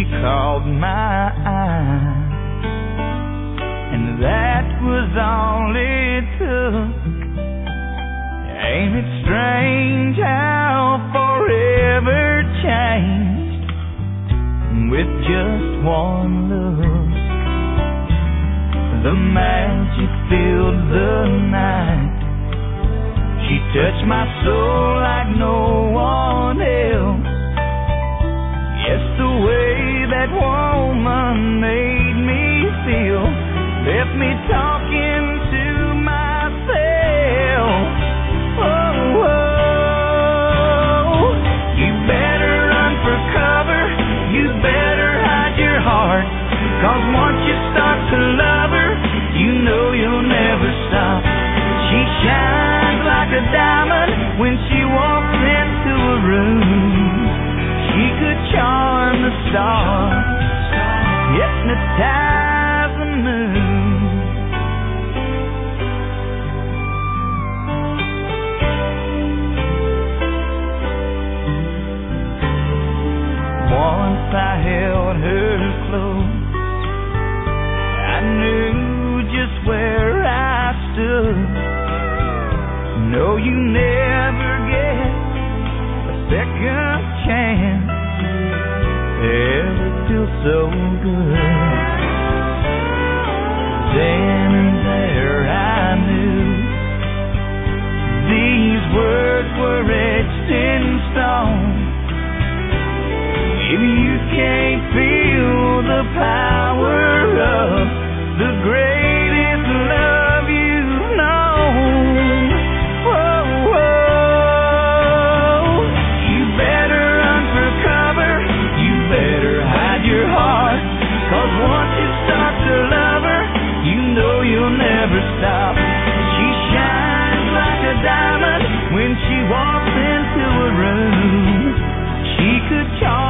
caught my eye, and that was all it took. Ain't it strange how forever changed with just one look? The magic filled the night. She touched my soul like no one else. Yes, the way that woman made me feel left me talking to myself. Oh, oh, you better run for cover. You better hide your heart, 'cause once you start to love her, you know you'll never stop. She shines like a diamond when she walks into a room. She could charm the stars, hypnotize the moon. Once I held her close, I knew just where I stood. No, you never get a second chance to ever feel so good. Then and there I knew these words were etched in stone. If you can't feel the power of the greatest love you've known, whoa, whoa, you better run for cover. You better hide your heart, 'cause once you start to love her, you know you'll never stop. She shines like a diamond when she walks into a room. She could charm